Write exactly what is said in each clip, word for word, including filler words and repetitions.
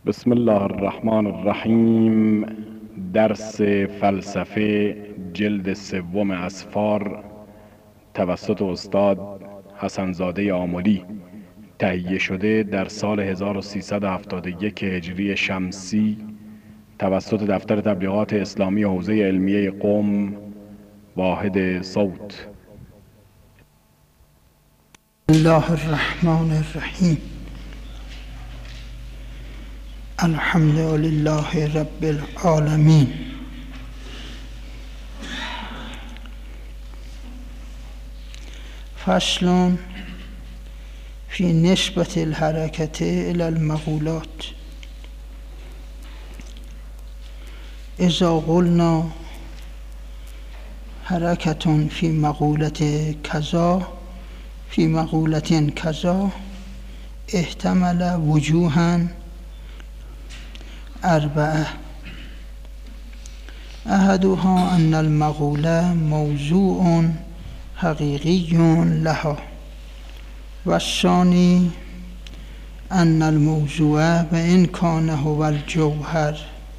بسم الله الرحمن الرحیم. درس فلسفه جلد سوم اسفار توسط استاد حسنزاده آملی تهیه شده در سال هزار و سیصد و هفتاد و یک هجری شمسی توسط دفتر تبلیغات اسلامی حوزه علمیه قم واحد صوت. الله الرحمن الرحیم. الحمد لله رب العالمین. فصل فی نسبت الحرکت الی المقولات. اذا قلنا حرکت فی مقولت کذا فی مقولت کذا احتمل وجوها اربعه. احدها ان المقوله موضوع حقیقی لها، و الثانی ان الموضوع وان کان هو الجوهر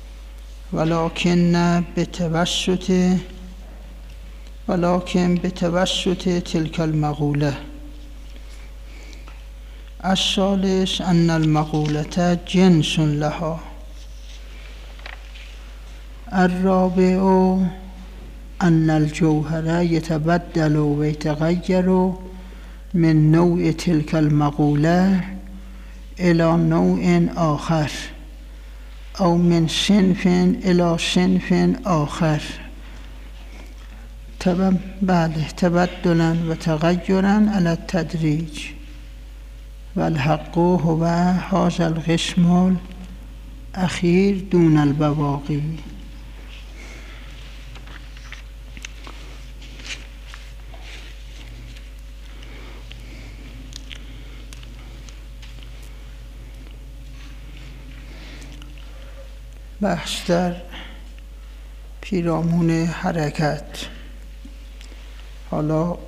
ولكن بتوسط ولكن بتوسط تلك المقوله. الثالث ان المقوله جنس لها. الرابع ان الجوهر يتبدل ويتغير من نوع تلك المقوله الى نوع آخر او من صنف الى صنف آخر تب... بله تبدلا و تغیرا على التدریج. و الحق هو هذا القسم الاخیر دون البواقی. بحث در پیرامون حرکت. حالا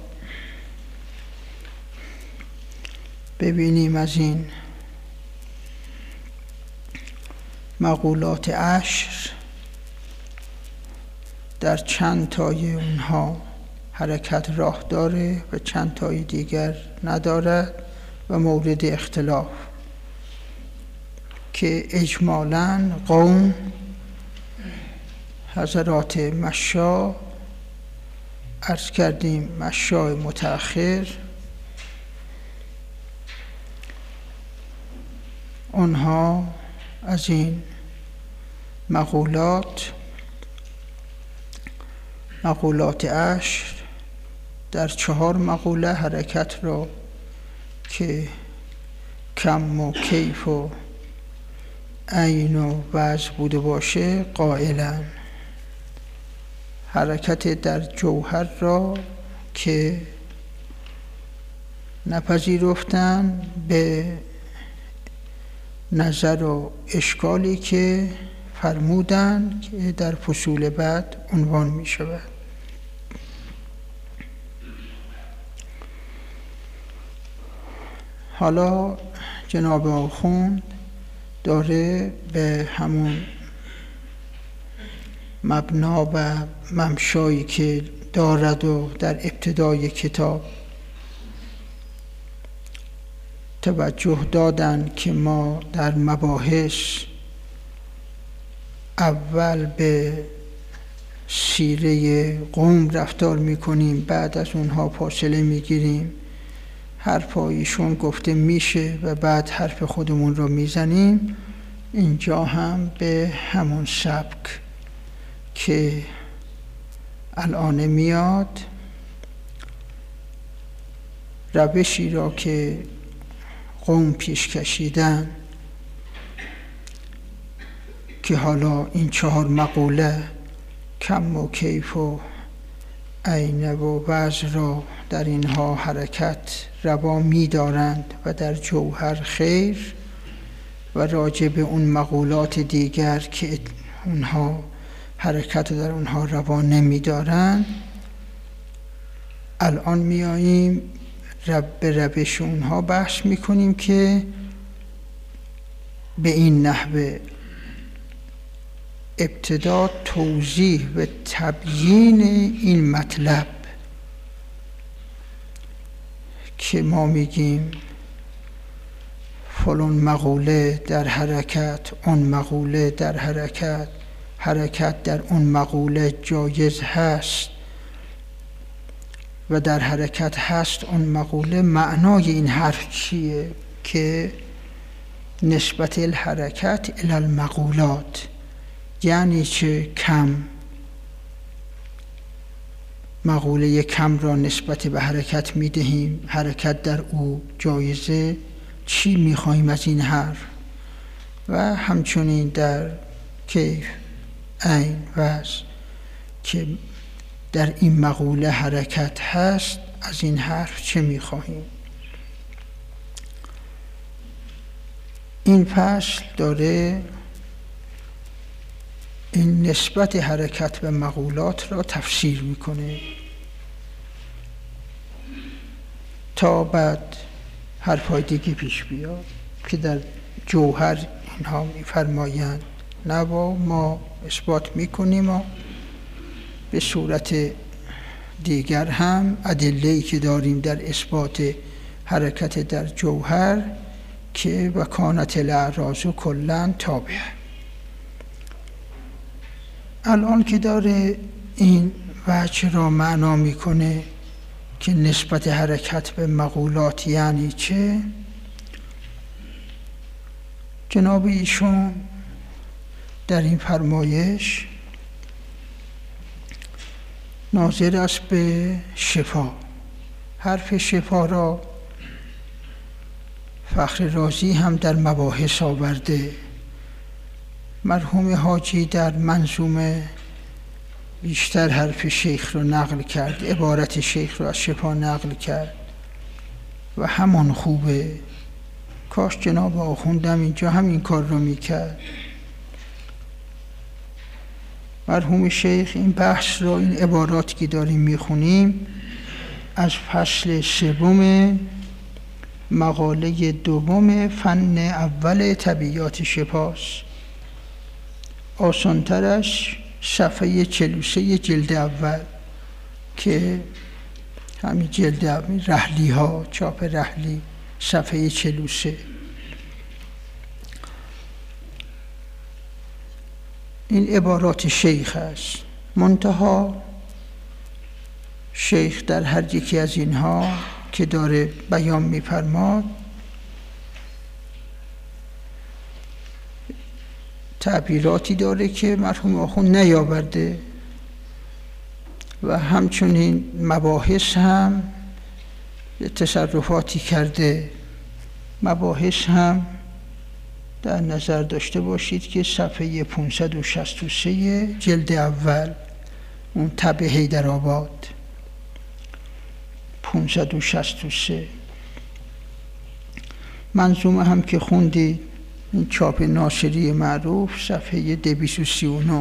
ببینیم از این مقولات عشر در چند تای اونها حرکت راه داره و چند تای دیگر ندارد و مورد اختلاف که اجمالاً قوم حضرات مشا عرض کردیم مشای متأخر آنها از این مقولات مقولات عشر در چهار مقوله حرکت را که کم و کیف و عین و وضع بوده باشه قائلن. حرکت در جوهر را که نپذیرفتن به نظر و اشکالی که فرمودن که در فصول بعد عنوان می شود. حالا جناب آخوند داره به همون مبنا و ممشایی که دارد و در ابتدای کتاب توجه دادن که ما در مباحث اول به سیره قوم رفتار میکنیم، بعد از اونها فاصله میگیریم، حرف ایشون گفته میشه و بعد حرف خودمون رو میزنیم. اینجا هم به همون سبک که الان میاد روشی را که قوم پیش کشیدن که حالا این چهار مقوله کم و کیف و عین و وضع را در اینها حرکت روا می دارند و در جوهر خیر، و راجع به اون مقولات دیگر که اونها حرکت در اونها روا نمی دارند الان میاییم رب به روش اونها بحث میکنیم که به این نحوه ابتدا توضیح و تبیین این مطلب که ما میگیم فلان مقوله در حرکت، اون مقوله در حرکت، حرکت در اون مقوله جایز هست و در حرکت هست اون مقوله. معنای این حرف چیه؟ که نسبت الحرکت الی المقولات، یعنی چه؟ کم، مقوله کم را نسبت به حرکت میدهیم، حرکت در او جایزه. چی میخوایم از این حرف؟ و همچنین در کیف، عین، وضع که در این مقوله حرکت هست، از این حرف چه میخواهیم؟ این فصل داره این نسبت حرکت به مقولات را تفسیر میکنه تا بعد حرفای دیگه پیش بیاد که در جوهر اینها میفرمایند. نوا ما اثبات میکنیم و به صورت دیگر هم ادله‌ای که داریم در اثبات حرکت در جوهر که وکانت الاعراض کلا تابعه. الان که داره این وجه را معنا میکنه که نسبت حرکت به مقولات یعنی چه، جناب ایشون در این فرمایش ناظر است به شفا. حرف شفا را فخر رازی هم در مباحث آورده. مرحوم حاجی در منظومه بیشتر حرف شیخ رو نقل کرد، عبارت شیخ رو از شفا نقل کرد و همان خوبه. کاش جناب آخوندم اینجا هم این کار رو میکرد. مرحوم شیخ این بحث رو، این عبارات که داریم میخونیم از فصل سوم مقاله دوم فن اول طبیعیات شفاست. آسانترش صفحه چهل و سه جلد اول که همین جلد اول، رحلی ها، چاپ رحلی، صفحه چهل و سه. این عبارات شیخ است. منتها شیخ در هر یکی از اینها که داره بیان می‌فرماد تعبیراتی داره که مرحوم آخوند نیاورده و همچنین مباحث هم تصرفاتی کرده. مباحث هم در نظر داشته باشید که صفحه پانصد و شصت و سه جلد اول، اون تبع حیدرآباد، پانصد و شصت و سه. منظومه هم که خوندید، این چاپ ناصری معروف، صفحه دویست و سی و نه.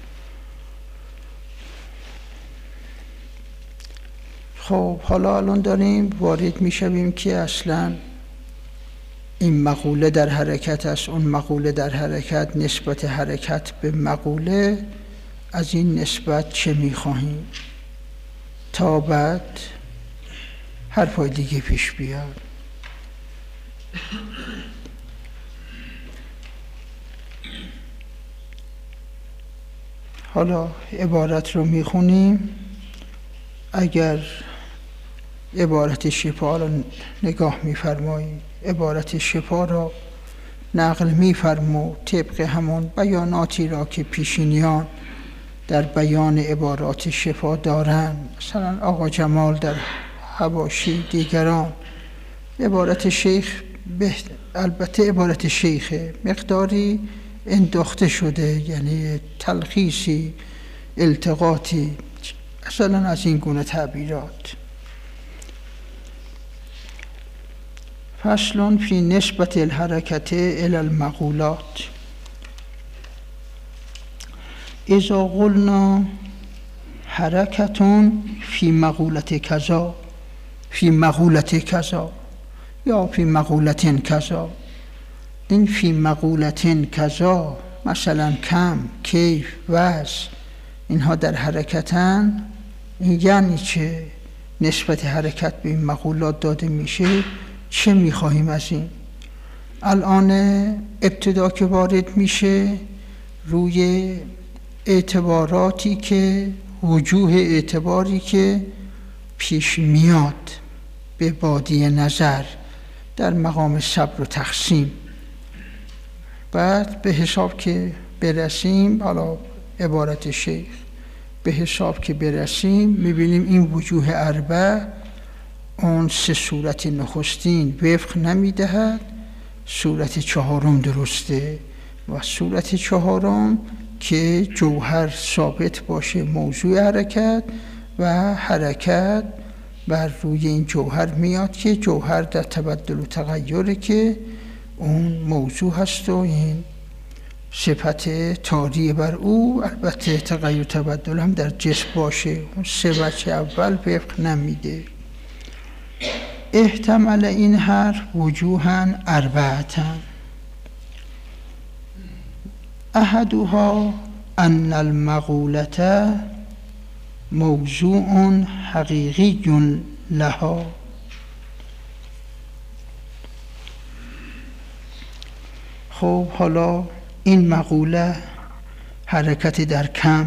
خب حالا الان داریم وارد میشویم که اصلا این مقوله در حرکت است، اون مقوله در حرکت، نسبت حرکت به مقوله، از این نسبت چه میخواهیم تا بعد حرفای دیگه پیش بیاد. حالا عبارت رو میخونیم. اگر عبارت شفا را نگاه میفرمایید، عبارت شفا را نقل میفرمو طبق همون بیاناتی را که پیشینیان در بیان عبارات شفا دارن، مثلا آقا جمال در حواشی، دیگران. عبارت شیخ البته عبارت شیخ مقداری انداخته شده، یعنی تلخیصی، التقاطی مثلا از این گونه تعبیرات. فصل فی نسبت الحرکت الی المقولات. اذا قلنا حرکتون فی مقولت کذا، فی مقولت کذا یا فی مقولت کذا، این فی مقولتن کذا، مثلا کم، کیف، وز، اینها در حرکتن، این یعنی چه؟ نسبت حرکت به این مقولات داده میشه، چه میخواهیم از این؟ الان ابتدا که وارد میشه روی اعتباراتی که وجوه اعتباری که پیش میاد به بادی نظر در مقام صبر و تقسیم. بعد به حساب که برسیم، حالا عبارت شیخ، به حساب که برسیم میبینیم این وجوه اربع اون سه صورت نخستین وفق نمیدهد، صورت چهارم درسته و صورت چهارم که جوهر ثابت باشه موضوع حرکت و حرکت بر روی این جوهر میاد که جوهر در تبدل و تغییره که اون موضوع هست و این صفت تاریه بر او، البته تغییر تبدل هم در جسم باشه، اون سه وجه اول وفق نمیده. احتمل این هر وجوها اربعتن، احدها ان المقولة موضوع حقیقی لها. خب حالا این مقوله حرکت در کم،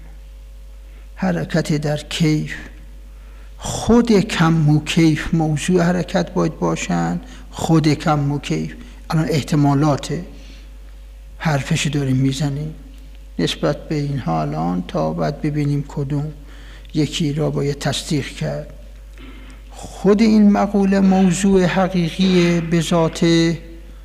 حرکت در کیف، خود کم و کیف موضوع حرکت باید باشن، خود کم و کیف. الان احتمالات حرفش داریم میزنیم نسبت به اینها الان تا بعد ببینیم کدوم یکی را باید تصدیق کرد. خود این مقوله موضوع حقیقی به ذاته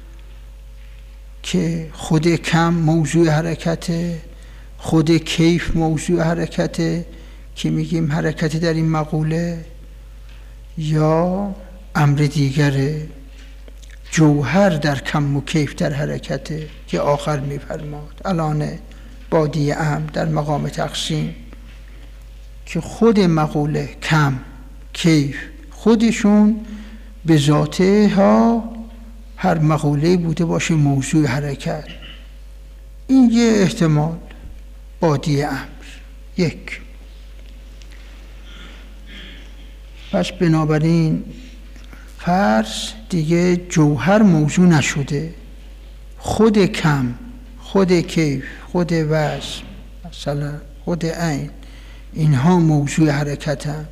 که خود کم موضوع حرکته، خود کیف موضوع حرکته که میگیم حرکت در این مقوله، یا امر دیگره جوهر در کم و کیف در حرکته که آخر میفرماد الان بادی امر در مقام تقسیم که خود مقوله کم کیف خودشون به ذاته ها هر مقوله بوده باشه موضوع حرکت. این یه احتمال بادی امر یک. پس بنابراین فرض دیگه جوهر موضوع نشده، خود کم، خود کیف، خود وزن، مثلا خود عین، اینها موضوع حرکت هم.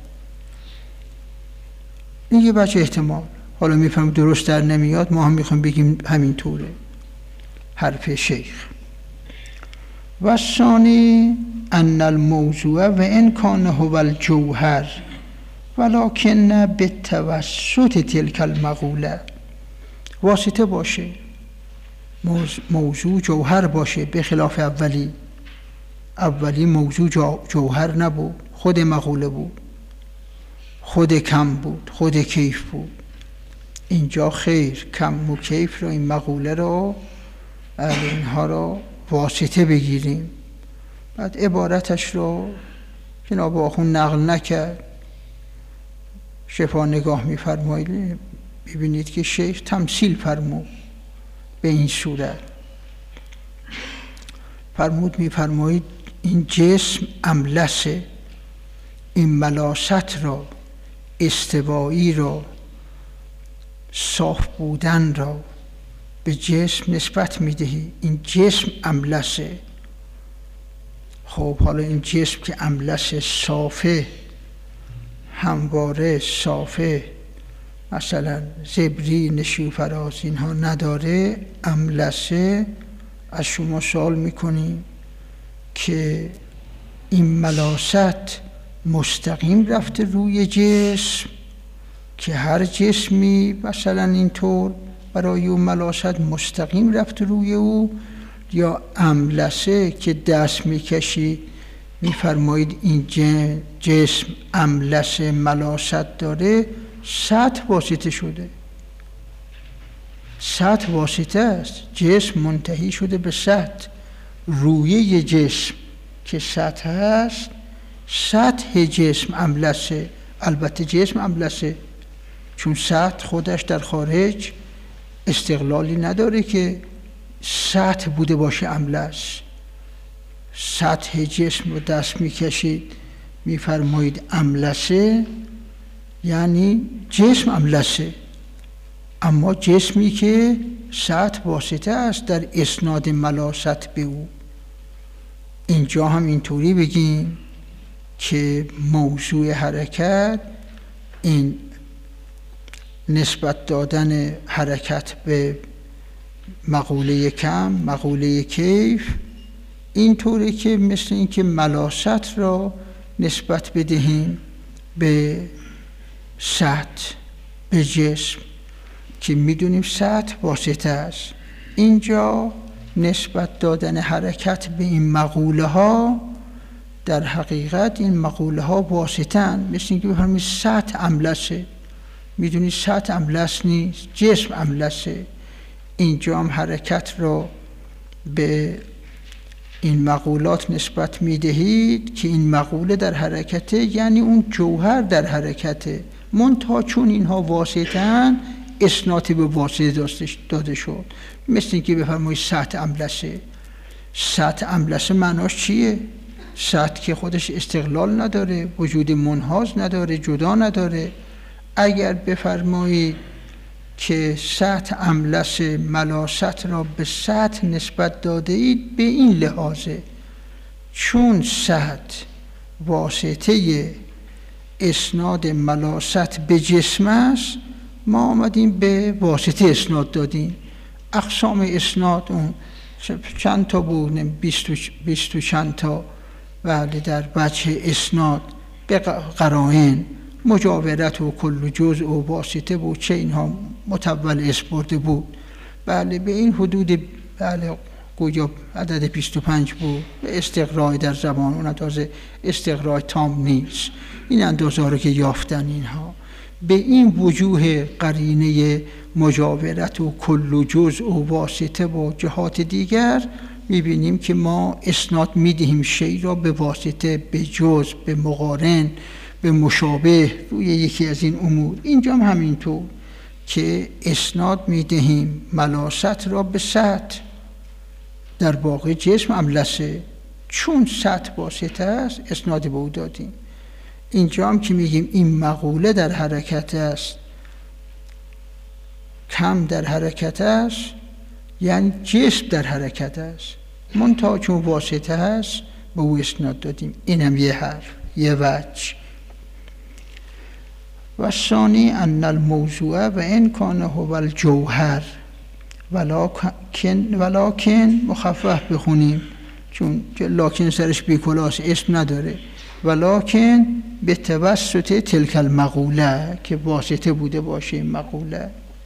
این یه بچه احتمال. حالا میفهم درست در نمیاد، ما هم میخوایم بگیم همین طوره. حرف شیخ. و ثانی ان الموضوع و ان کان هو الجوهر ولکن به توسط تلک المقوله، واسطه باشه، موضوع جوهر باشه، به خلاف اولی. اولی موضوع جوهر نبود، خود مقوله بود، خود کم بود، خود کیف بود. اینجا خیر، کم و کیف رو، این مقوله رو، اینها رو واسطه بگیریم. بعد عبارتش رو جناب آخوند نقل نکرد، شفا نگاه می‌فرمایید ببینید که شیخ تمثیل فرمود به این صورت. فرمود می‌فرمایید این جسم املسه، این ملاست را، استوایی را، صاف بودن را به جسم نسبت میدهی. این جسم املسه. خب حالا این جسم که املسه، صافه، همواره صافه، مثلا زبری، نشو فراز اینها نداره، املسه، از شما سوال میکنیم که این ملاست مستقیم رفته روی جسم که هر جسمی مثلا اینطور برای اون ملاست مستقیم رفته روی او، یا املسه که دست میکشی میفرمایید این جسم املسه ملاست داره، سطح واسطه شده، سطح واسطه است، جسم منتهی شده به سطح. رویه جسم که سطح است، سطح جسم املسه، البته جسم املسه چون سطح خودش در خارج استقلالی نداره که سطح بوده باشه املس. سطح جسم رو دست میکشید میفرمایید املسه، یعنی جسم املسه، اما جسمی که سطح واسطه است در اسناد ملاست به او. اینجا هم اینطوری بگیم که موضوع حرکت این نسبت دادن حرکت به مقوله کم، مقوله کیف، اینطوری که مثل این که ملاست را نسبت بدهیم به سطح، به جسم، که میدونیم سطح واسطه است. اینجا نسبت دادن حرکت به این مقوله ها، در حقیقت این مقوله ها واسطن، مثل این که بفرمایید سطح املسه، میدونید سطح املس نیست، جسم املسه. اینجا هم حرکت را به این مقولات نسبت میدهید که این مقوله در حرکته، یعنی اون جوهر در حرکته، منتها چون اینها واسطه‌اند اسناد به واسطه داده شد. مثل اینکه بفرمایید سطح املسه. سطح املسه معناش چیه؟ سطح که خودش استقلال نداره، وجود منحاز نداره، جدا نداره. اگر بفرمایید که سطح املس ملاست را به سطح نسبت داده اید، به این لحاظه چون سطح واسطه اسناد ملاست به جسم است، ما آمدیم به واسطه اسناد دادیم. اقسام اسناد اون چند تا بود؟ بیست و چند تا. بله، در وجه اسناد به قرائن مجاورت و کل جزء و واسطه بود، چه اینها متول اسم برده بود. بله، به این حدود، بله گویا عدد بیست و پنج بود. به استقراء در زبان، اون تازه استقراء تام نیست، این اندازه رو که یافتن اینها. به این وجوه قرینه مجاورت و کل جزء و واسطه و جهات دیگر میبینیم که ما اسناد میدهیم شیء را به واسطه، به جزء، به مقارن، به مشابه، روی یکی از این امور. اینجا هم همینطور که اسناد میدهیم ملاست را به سطح، در واقع جسم املسه، چون سطح واسطه است اسناد به او دادیم. اینجا هم که میگیم این مقوله در حرکت است، کم در حرکت است، یعنی جسم در حرکت است، منتها چون واسطه است به او اسناد دادیم. این هم یه حرف، یه وجه. و ثانی ان الموضوع و ان کان هو الجوهر ولکن ولکن مخفف بخونیم چون لاکن سرش بیکلاس، اسم نداره. ولکن به توسط تلک المقوله، که واسطه بوده باشه این مقوله.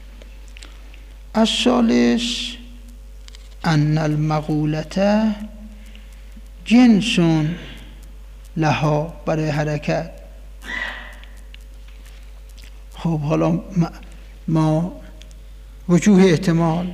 الثالث ان المقولته جنس لها، برای حرکت. خب حالا ما وجوه احتمال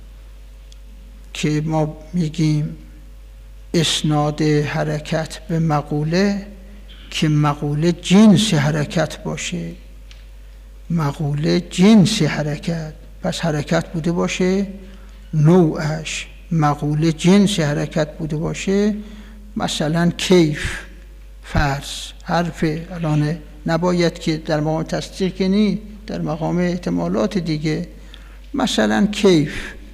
که ما میگیم اسناد حرکت به مقوله، که مقوله جنس حرکت باشه، مقوله جنس حرکت، پس حرکت بوده باشه نوعش، مقوله جنس حرکت بوده باشه. مثلا کیف، فرض حرف، الان نباید که در مقام تصدیق کنی، در مقام احتمالات دیگه. مثلا کیف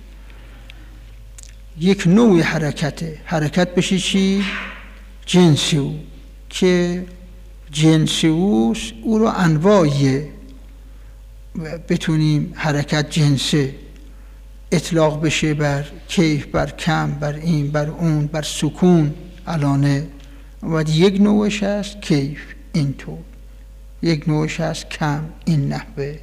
یک نوع حرکته، حرکت بشه چی؟ جنس او، که جنس اوست، او رو انواعیه بتونیم حرکت جنسه اطلاق بشه بر کیف، بر کم، بر این، بر اون، بر سکون. الانه و یک نوعش هست کیف اینطور، یک نوعش هست کم این نحوه.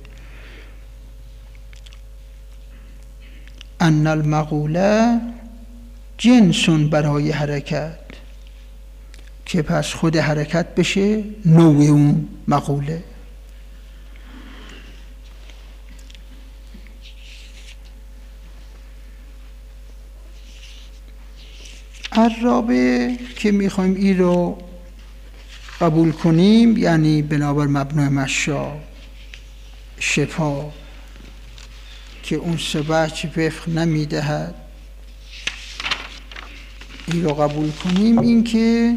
ان المقوله جنس برای حرکت، که پس خود حرکت بشه نوع اون مقوله. الرابع که میخوایم این رو قبول کنیم، یعنی بنابر مبنای مشا شفا، که اون سه وجه وفق نمیدهد این رو قبول کنیم. این که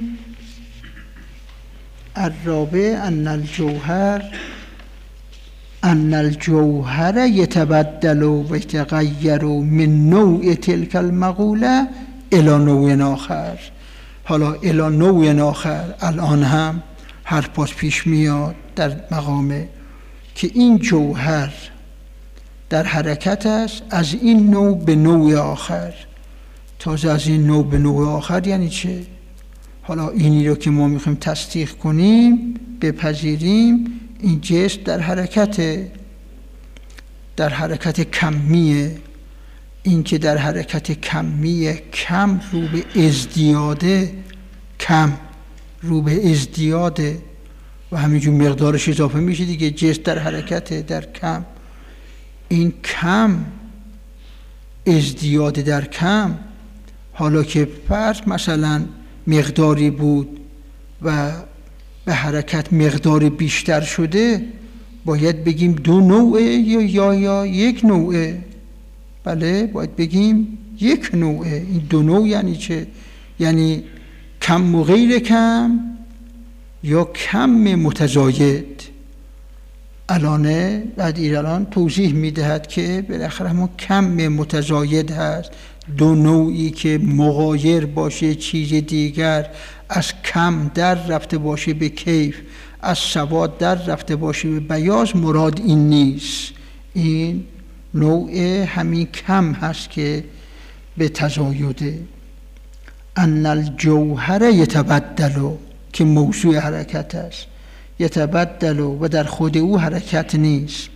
الرابع ان الجوهر ان الجوهر یتبدل و یتغیر من نوع تلک المقوله الی نوع آخر. حالا الی نوع آخر الان هم حرفاش پیش میاد در مقامه که این جوهر در حرکت است از این نوع به نوع آخر. تازه از این نوع به نوع آخر یعنی چه؟ حالا اینی رو که ما میخوایم تصدیق کنیم بپذیریم، این جسم در حرکت در حرکت کمیه. این که در حرکت کمیه، کم رو به ازدیاده، کم رو به ازدیاده و همینجور مقدارش اضافه میشه دیگه. جسم در حرکت در کم، این کم ازدیاده در کم. حالا که فرض مثلا مقداری بود و به حرکت مقدار بیشتر شده، باید بگیم دو نوعه یا یا یا یک نوعه. بله باید بگیم یک نوعه. این دو نوع یعنی چه؟ یعنی کم و غیر کم یا کم متزاید. الانه بعد ایران توضیح میدهد که بالاخره همون کم متزاید هست، دو نوعی که مغایر باشه چیز دیگر، از کم در رفته باشه به کیف، از سواد در رفته باشه به بیاض. مراد این نیست. این نوع همین کم هست که به تزایده. ان الجوهر یتبدل که موضوع حرکت است، یتبدل و در خود او حرکت نیست.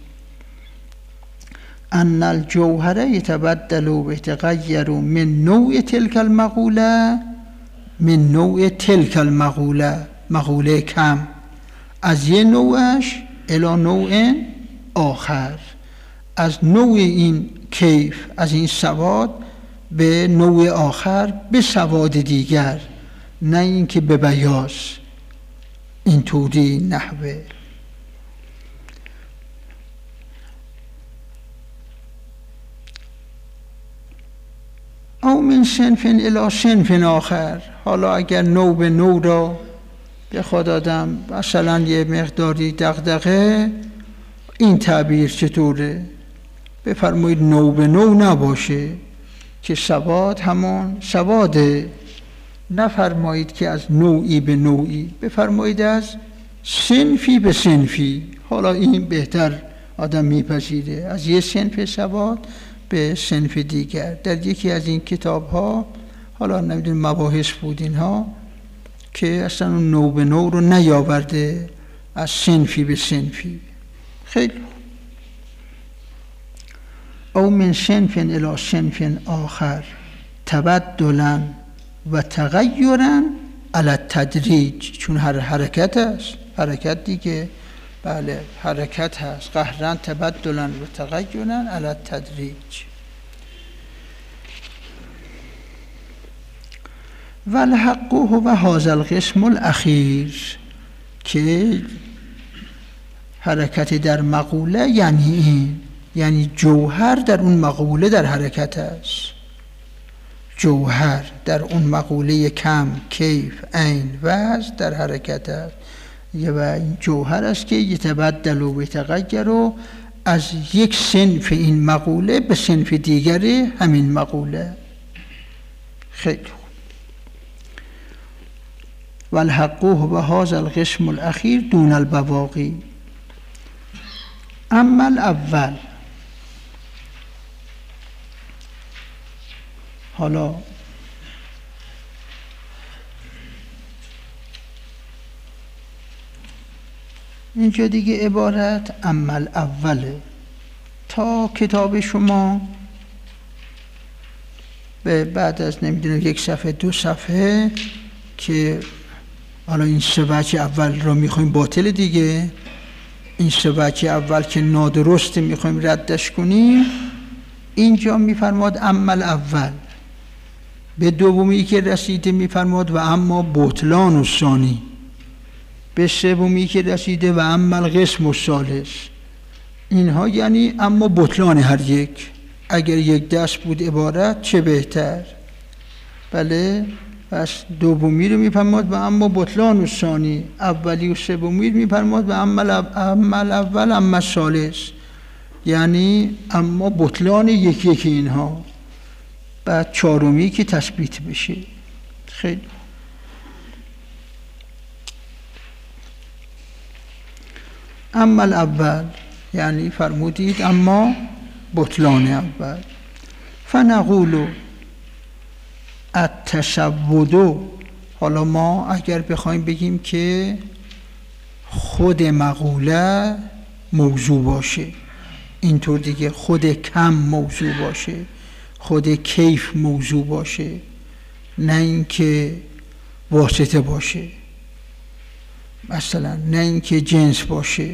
ان الجوهر یتبدل و یتغیر من نوع تلک المقوله من نوع تلک المقوله، مقوله کم، از یه نوعش الی نوع آخر، از نوع این کیف، از این سواد به نوع آخر، به سواد دیگر، نه اینکه به بیاض. این طوری نحوه. او من صنف الی صنف آخر. حالا اگر نوع به نوع را بخواد آدم مثلا یه مقداری دغدغه، این تعبیر چطوره؟ بفرمایید نوع به نوع نباشه که سواد همون سواده. نفرمایید که از نوعی به نوعی، بفرمایید از صنفی به صنفی. حالا این بهتر آدم میپذیره، از یه صنف سواد به صنف دیگر. در یکی از این کتاب ها، حالا نمیدونم مباحث بود اینها، که اصلا اون نوع به نوع رو نیاورده، از صنفی به صنفی. خیلی او من صنف الی صنف آخر تبدلا و تغیرا علی التدریج. چون هر حرکت است، حرکت دیگه، بله حرکت هست، قهرا تبدلا و تغیرا علی التدریج. و الحق هو هذا القسم الاخیر، که حرکت در مقوله یعنی این، یعنی جوهر در اون مقوله در حرکت است. جوهر در اون مقوله کم، کیف، عین، وزن در حرکت است. و این جوهر است که یتبدل و یتغیر از یک صنف این مقوله به صنف دیگر همین مقوله. خیلی خوب. و الحق هو هذا القسم الاخیر دون البواقی. اما الاول، حالا اینجا دیگه عبارت اما الاوله. تا کتاب شما به بعد از نمیدونم یک صفحه دو صفحه که حالا این سه وجه اول رو میخوایم باطل دیگه، این سه وجه اول که نادرسته میخوایم ردش کنیم، اینجا میفرماد اما الاول. به دومی که رسیده میفرماد و اما بطلان الثانی. به سومی که رسیده و اما القسم الثالث. اینها یعنی اما بطلان هر یک. اگر یک دست بود عبارت چه بهتر. بله، پس دومی رو میفرماد و اما بطلان و ثانی، اولی و سومی رو میفرماد و اما اول اما ثالث، یعنی اما بطلان یک یک اینها. بعد چهارمی که تثبیت بشه. خیلی اما الاول یعنی فرمودید اما بطلان اول. فنقول التسود، حالا ما اگر بخوایم بگیم که خود مقوله موضوع باشه، اینطور دیگه خود کم موضوع باشه، خود کیف موضوع باشه، نه اینکه واسطه باشه، مثلا نه اینکه جنس باشه،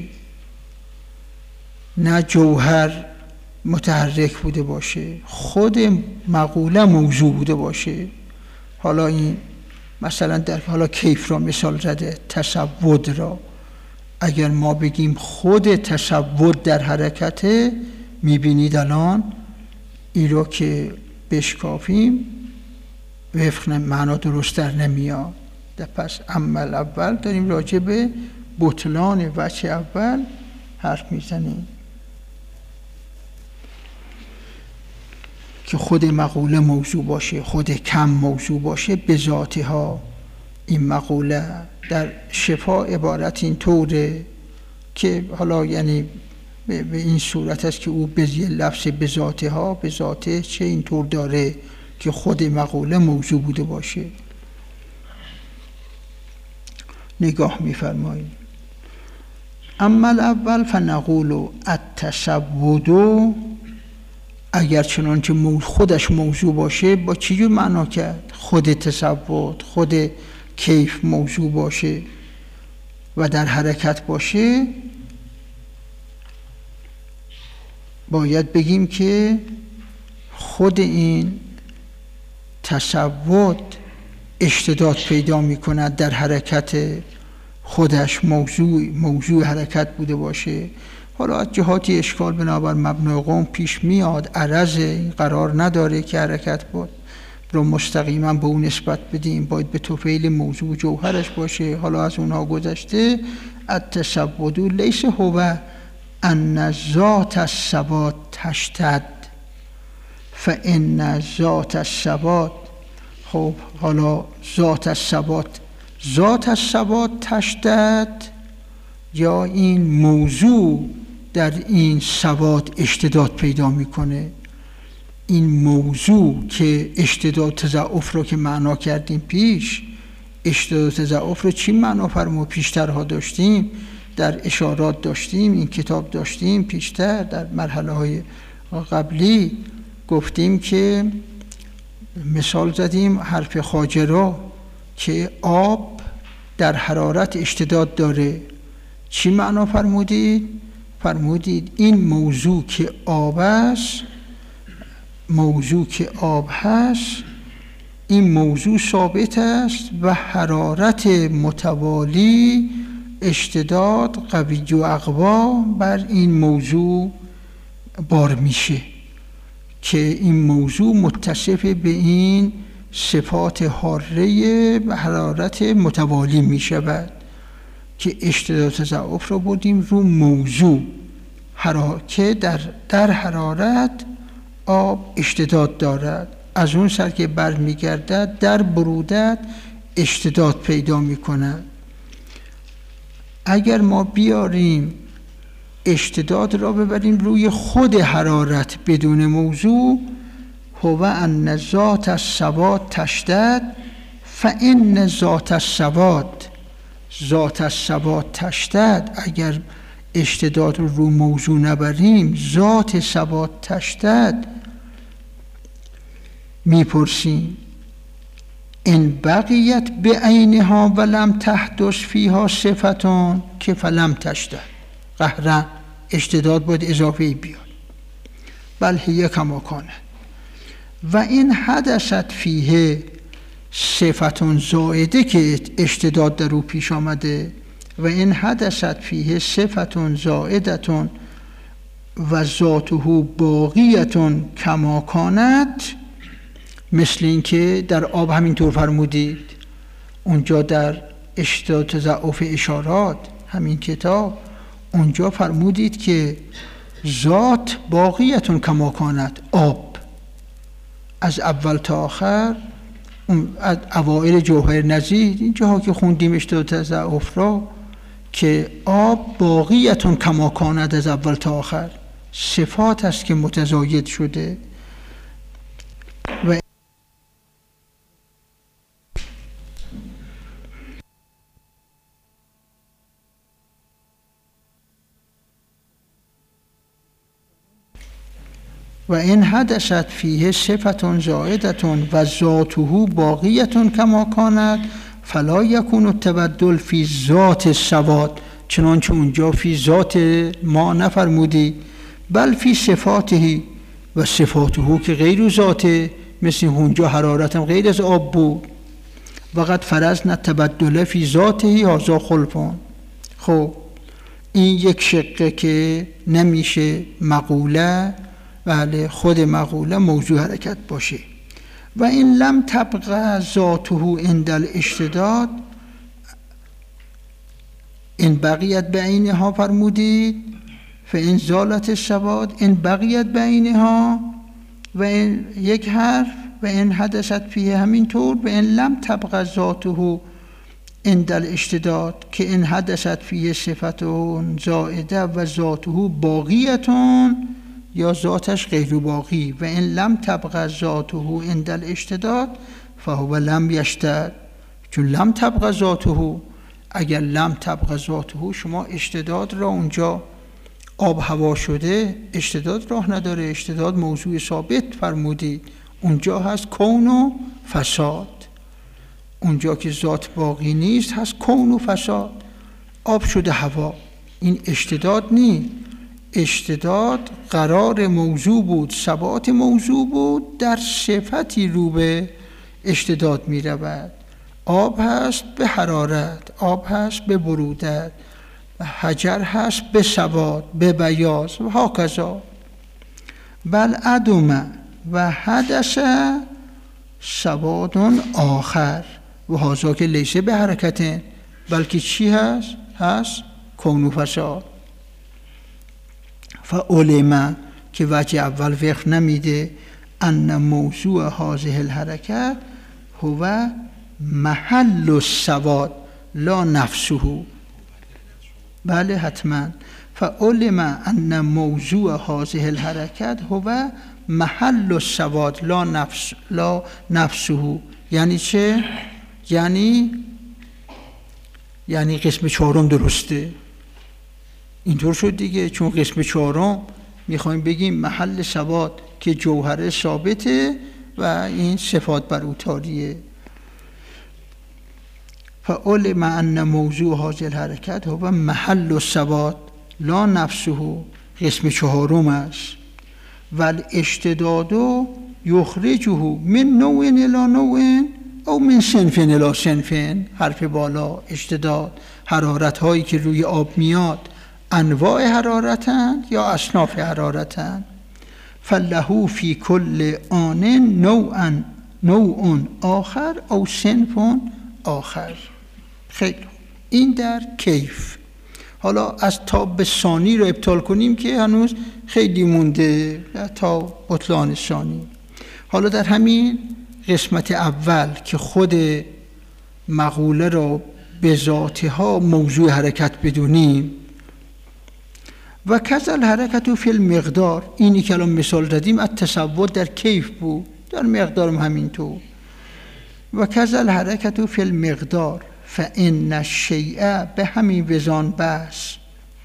نه جوهر متحرک بوده باشه، خود مقوله موضوع بوده باشه. حالا این مثلا در حالا کیف را مثال زده، تسود را اگر ما بگیم خود تسود در حرکته، میبینید الان این رو که بشکافیم وفق معنا درست در نمیاد. پس عمل اول داریم راجع به بطلان وجه اول حرف میزنیم که خود مقوله موضوع باشه، خود کم موضوع باشه به ذاتها. این مقوله در شفا عبارت این طوره که حالا یعنی به این صورت است که او به لفظ به ذاتها، به ذاته چه اینطور داره که خود مقوله موضوع بوده باشه. نگاه می‌فرمایید. اما الاول فنقول التسود، اگر چنانچه خودش موضوع باشه با چی معنا کرد؟ خود تسود، خود کیف موضوع باشه و در حرکت باشه، باید بگیم که خود این تسود اشتداد پیدا می کند در حرکت خودش، موضوع موضوع حرکت بوده باشه. حالا از جهاتی اشکال بنابر مبنای قوم پیش میاد، عرض این قرار نداره که حرکت بود رو مستقیما به اون نسبت بدیم، باید به طفیل موضوع جوهرش باشه. حالا از اونها گذشته، التسود لیس هو ان ذات الثبات تشتد فان ذات الثبات. خب حالا ذات الثبات، ذات الثبات تشتد یا این موضوع در این ثبات اشتداد پیدا میکنه؟ این موضوع که اشتداد تضاعف رو که معنا کردیم پیش، اشتداد تضاعف رو چی معنا فرمود؟ پیشترها داشتیم، در اشارات داشتیم، این کتاب داشتیم پیشتر در مرحله های قبلی گفتیم که مثال زدیم حرف خواجه را که آب در حرارت اشتداد داره. چی معنا فرمودید؟ فرمودید این موضوع که آب است، موضوع که آب هست، این موضوع ثابت است و حرارت متوالی اشتداد قوی و اقوا بر این موضوع بار میشه که این موضوع متصف به این صفات حاره و حرارت متوالی می شود که اشتداد تضاعف رو بردیم رو موضوع که در, در حرارت آب اشتداد دارد، از اون سر که بر می گردد در برودت اشتداد پیدا می کند. اگر ما بیاریم اشتداد را ببریم روی خود حرارت بدون موضوع، هو ان ذات الثبات تشتد فان ذات الثبات، ذات الثبات تشتد، اگر اشتداد رو رو موضوع نبریم ذات ثبات تشتد. میپرسیم ان بقیت بعینها ولم تحدث فیها صفتان که فلم تشتد، قهرا اشتداد باید اضافه بیاد. بل هی کما کانت و این حدثت فیه صفتون زائده که اشتداد در او پیش آمده، و این حدثت فیه صفتون زائدتون و ذاته باقیتون کما کانت، مثل این که در آب همینطور فرمودید، اونجا در اشتداد تضعف اشارات همین کتاب اونجا فرمودید که ذات باقیتون کما کانت، آب از اول تا آخر، از اوائل جوهر نزید اینجاها که خوندیم اشتداد تضعف را، که آب باقیتون کما کانت از اول تا آخر، صفات است که متزاید شده. و و این حدثت فیه صفتون زائدتون و ذاته باقیتون کما کانت فلا یکون التبدل فی ذات السواد، چنانچه اونجا فی ذات ما نفرمودی، بل فی صفاته و صفاته که غیر ذاته، مثل اونجا حرارتم غیر از آب بود. وقد فرضنا التبدل فی ذاته هذا خلفون. خب این یک شقه که نمیشه مقوله، بله خود مقوله موضوع حرکت باشه. و این لم تبقى ذاته عند الاشتداد، این بقیت بعینها فرمودید، فإن زالت السواد، این بقیت بعینها، و این یک حرف و این حدثت فیه همینطور، و این لم تبقى ذاته عند الاشتداد که این حدثت فیه صفتون زائده و ذاته باقیتون، یا ذاتش غیر باقی. و این لم تبقى ذاته عند الاشتداد فهو لم یشتد، چون لم تبقى ذاته، اگر لم تبقى ذاته شما اشتداد را اونجا آب هوا شده، اشتداد راه نداره، اشتداد موضوع ثابت فرمودید، اونجا هست کون و فساد، اونجا که ذات باقی نیست هست کون و فساد، آب شده هوا، این اشتداد نیست. اشتداد قرار موضوع بود، ثبات موضوع بود، در صفتی رو به اشتداد می رود. آب هست به حرارت، آب هست به برودت، حجر هست به سواد، به بیاض و هاکذا. بل عدم و حدث سواد آخر و هازا که لیسه به حرکته، بلکه چی هست؟ هست کون و فساد. فعلم که وجه اول وقف نمیده ان موضوع هذه الحرکت هو محل السواد لا نفسه. بله حتما. فعلم ان موضوع هذه الحرکت هو محل السواد لا نفس لا نفسه. یعنی چه؟ یعنی یعنی قسم چهارم درسته، اینطور شد دیگه، چون قسم چهارم میخوایم بگیم محل سواد که جوهره ثابته و این صفات بر او تاریه. فعلم ان موضوع هذه الحرکت هو محل السواد لا نفسه، قسم چهارم است. والاشتداد یخرجه من نوع الی نوع او من صنف الی صنف، حرف بالا اشتداد، حرارت هایی که روی آب میاد انواع حرارتن یا اصناف حرارتن. فله فی کل آن نوعا نوع آخر او صنف آخر. خیلی این در کیف. حالا از تاب ثانی رو ابطال کنیم که هنوز خیلی مونده تا بطلان ثانی. حالا در همین قسمت اول که خود مقوله را به ذاتها موضوع حرکت بدونیم، و کذل حرکت فی المقدار، اینی که الان مثال دادیم از تصور در کیف بود، در مقدارم همینطور. و کذل حرکت فی المقدار فان الشیء، به همین وزان بس،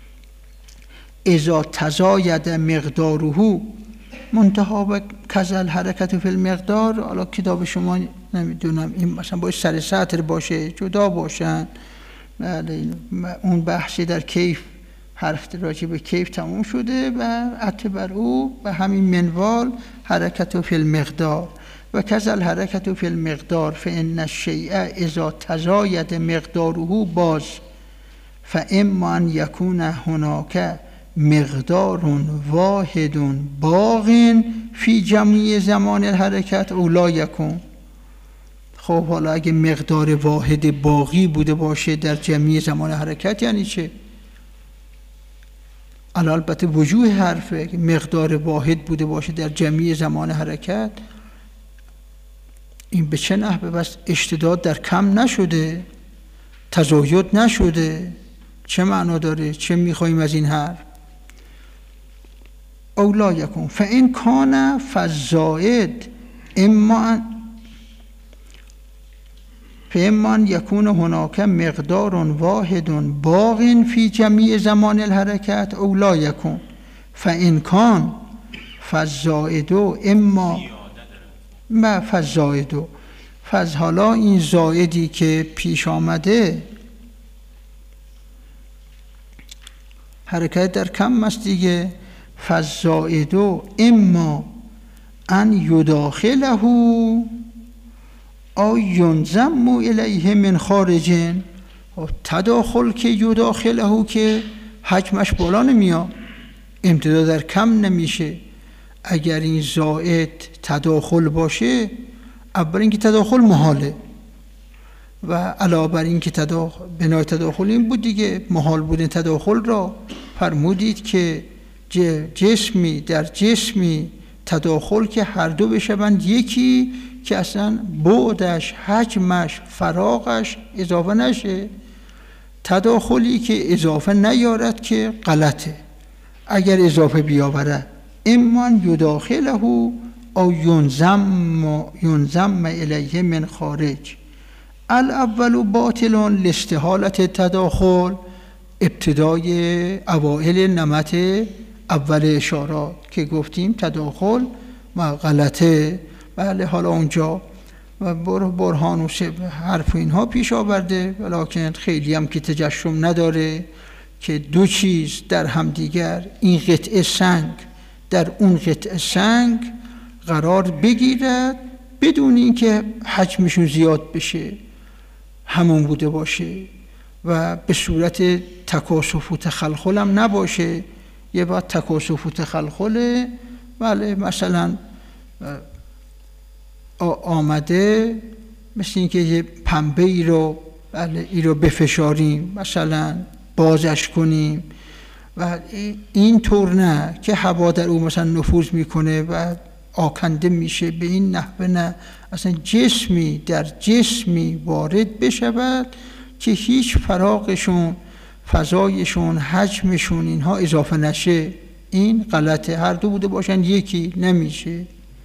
اذا تزاید مقداره، منتها به کذل حرکت فی المقدار. حالا کتاب شما نمیدونم این مثلا باید سر سطر باشه، جدا باشن، اون بحثی در کیف حرف راجع به کیف تموم شده و عطف بر او به همین منوال حرکت فی المقدار. و کذل حرکت فی المقدار فان الشیء اذا تزاید مقداره باز فاما ان یکون هناک مقدار واحد باق فی جمعی زمان الحرکت او لا یکون. خب حالا اگه مقدار واحد باقی بوده باشه در جمعی زمان حرکت یعنی چه؟ البته وجوه حرفه که مقدار واحد بوده باشه در جمعی زمان حرکت، این به چه نحوه؟ بس اشتداد در کم نشده، تزاید نشده، چه معنا داره؟ چه میخواییم از این حرف؟ او لا یکون فان کان فالزائد اما فاما یکون هناک مقدار واحد باق فی جمیع زمان الحرکت او لا یکون فان کان فالزائد اما ما فالزائد فز حالا این زائدی که پیش آمده حرکت در کم است دیگه. فالزائد اما ان یداخله او ینضم الیه من خارج. تداخل که یداخله که حجمش بالا نمیاد، امتداد در کم نمیشه. اگر این زائد تداخل باشه، اول اینکه تداخل محاله و علاوه بر اینکه تداخل بنای تداخل این بود دیگه، محال بودن تداخل را فرمودید که جسمی در جسمی تداخل که هر دو بشوند یکی، که اصلا بعدش، حجمش، فراغش اضافه نشه. تداخلی که اضافه نیارد که غلطه. اگر اضافه بیاورد اما یداخله او ینضم ینضم الیه من خارج. الاول باطل لاستحالت تداخل، ابتدای اوائل نمط اول اشارات که گفتیم تداخل و غلطه. بله حالا اونجا برهان و حرف اینها پیش آورده، ولیکن خیلی هم که تجشم نداره که دو چیز در همدیگر، این قطعه سنگ در اون قطعه سنگ قرار بگیرد بدون اینکه حجمشون زیاد بشه، همون بوده باشه و به صورت تکاسف و تخلخل هم نباشه. یه بعد تکاسف و تخلخله، بله مثلا آمده مثل اینکه یه پنبه ای رو بله ای رو بفشاریم، مثلا بازش کنیم و این طور نه که هوا در او مثلا نفوذ میکنه و آکنده میشه، به این نحوه نه. اصلا جسمی در جسمی وارد بشود که هیچ فراغشون، فضایشون، حجمشون اینها اضافه نشه، این غلطه. هر دو بوده باشن یکی نمیشه.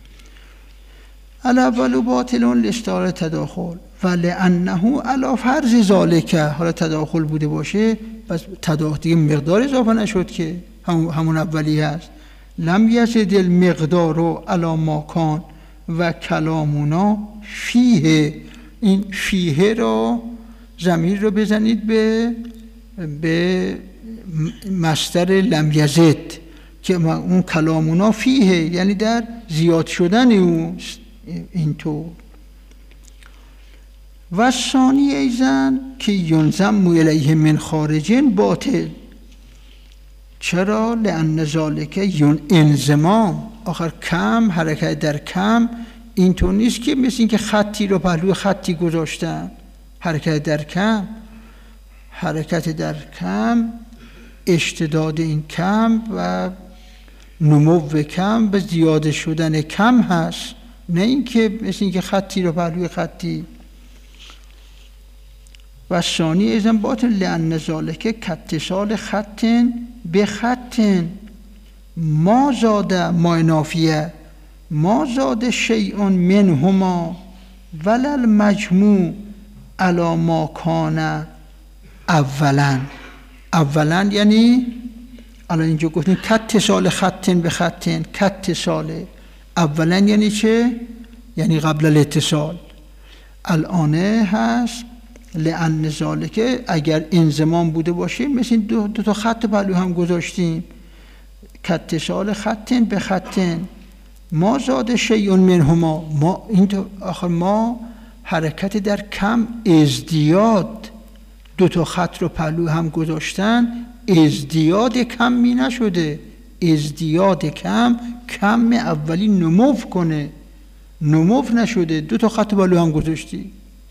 الاول باطل لاستحالة تداخل ولانه علی فرض ذالک. حالا تداخل بوده باشه پس تداخل دیگه مقدار اضافه نشد که همون, همون اولی هست. لم یزد المقدار علی ما کان و کلامنا فیه. این فیه را ضمیر رو بزنید به به مصدر لم یزد که اون کلامنا فیه یعنی در زیاد شدن اون اینطور. و ثانی ایزن که ینضم الیه من خارج باطل. چرا؟ لان ذالک ین انضمام. آخر کم، حرکت در کم اینطور نیست که مثل این که خطی رو پهلوی خطی گذاشتن. حرکت در کم، حرکت در کم، اشتداد این کم و نمو کم به زیاده شدن کم هست، نه اینکه مثل اینکه خطی رو پهلوی خطی. و ثانی ایزن باطل لان ذالک کاتصال خط به خط. ما زاده ما نافیه، ما زاده شیء منهما ولا المجموع علی ما کان اولا. اولا یعنی الان اینجا گفتیم کاتصال خط به خط. کاتصال اولا یعنی چه؟ یعنی قبل الاتصال. الان هست لان ذالک اگر انضمام بوده باشه مثل دو, دو تا خط پهلو هم گذاشتیم. کاتصال خط به خط. ما زاد شیء منهما. ما این آخر ما حرکت در کم ازدیاد، دو تا خط رو پهلو هم گذاشتن ازدیاد کمی نشده. ازدیاد کم کم اولی نمو کنه، نمو نشده. دو تا خط بالو هم گذاشتی.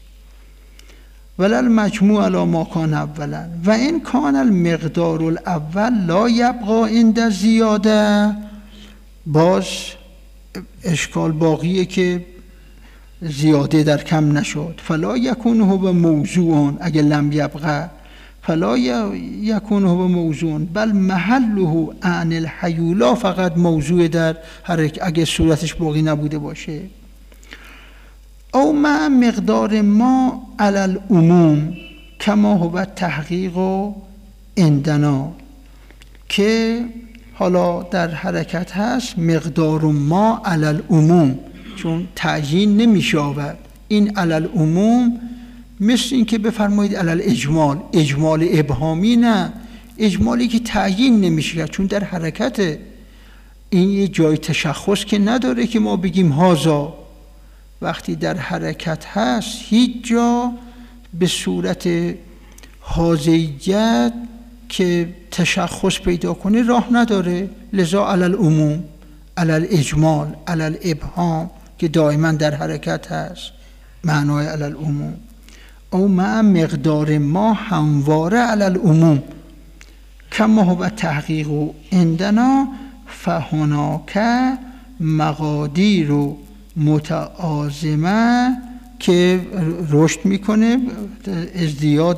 ولل مجموع علی ما کان اولا و این کان المقدار الاول لا یبقا عند زیاده. باز اشکال باقیه که زیاده در کم نشد. فلا یکونه هو موضوعون، اگه لم یبقى فلا یکونه هو موضوعون بل محله عن الحیولا، فقط موضوع در حرکت اگه صورتش باقی نبوده باشه. او مع مقدار ما علی العموم کما هو تحقیق و عندنا، که حالا در حرکت هست مقدار ما علی العموم، چون تعیین نمیشه آورد. این علی العموم مثل این که بفرمایید علی الاجمال، اجمال ابهامی نه، اجمالی که تعیین نمیشه چون در حرکته. این یه جای تشخص که نداره که ما بگیم هازا. وقتی در حرکت هست هیچ جا به صورت حاضیت که تشخص پیدا کنه راه نداره. لذا علی العموم، علی الاجمال، علی الابهام که دائما در حرکت هست، معنای علی العموم. او مع مقدار ما همواره علی العموم کما هو تحقیق عندنا فهناک مقادیر و متعاظمه که رشد میکنه، ازدیاد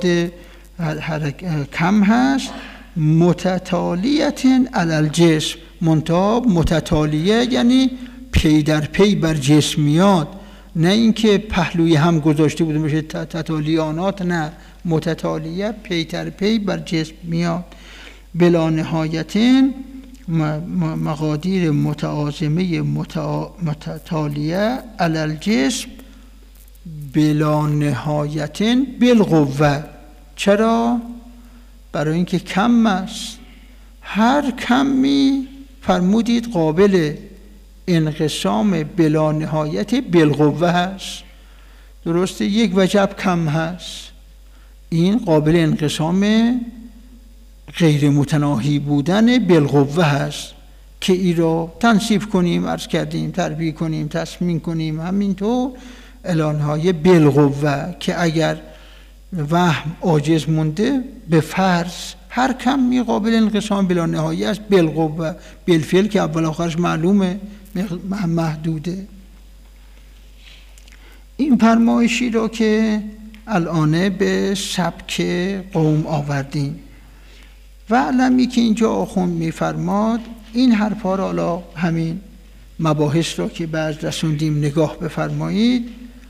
کم هست، متتالیت علی الجسم، منتها متتالیه یعنی پی در پی بر جسم میاد، نه اینکه پهلوی هم گذاشته بوده باشه تتالیانات، نه، متتالیه پی در پی بر جسم میاد. بلا نهایتین مقادیر متعاظمه متتالیه علی الجسم بلا نهایتین بالقوه. چرا؟ برای اینکه کم است. هر کمی فرمودید قابل انقسام بلا نهایت بالقوه هست. درسته یک وجب کم هست، این قابل انقسام غیر متناهی بودن بالقوه هست که ای را تنصیف کنیم، عرض کردیم، تربیه کنیم، تصمیم کنیم، همینطور الانهای بالقوه که اگر وهم عاجز مونده به فرض هر کمی قابل انقسام بلا نهایه است بالقوه، بالفعل که اول آخرش معلومه محدوده. این فرمایشی را که الان به سبک قوم آوردیم و علمی که اینجا آخوند میفرماد این حرفا را، حالا همین مباحث را که بعد رسوندیم نگاه بفرمایید.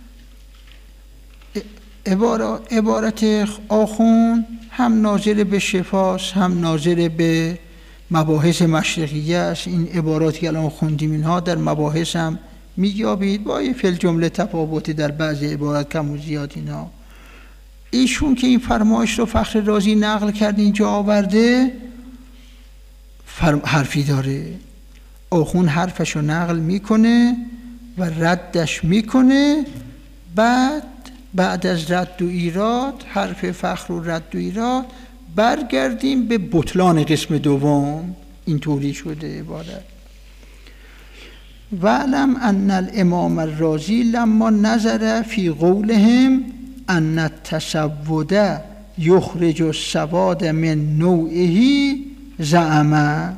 عبارت, عبارت آخوند هم ناظر به شفاست هم ناظر به مباحث مشرقیه است. این عباراتی که الان خوندیم اینها در مباحث هم می‌یابید با یه فی الجمله تفاوتی در بعضی عبارات کم و زیاد اینا. ایشون که این فرمایش رو فخر رازی نقل کرد اینجا آورده حرفی داره. آخوند حرفش رو نقل میکنه و ردش میکنه. بعد بعد از رد و ایراد، حرف فخر و رد و ایراد، برگردیم به بطلان قسم دوم. اینطوری شده عبارت. وعلم ان الامام الرازی لما نظر فی قولهم ان التسود یخرج السواد من نوعه زعمه،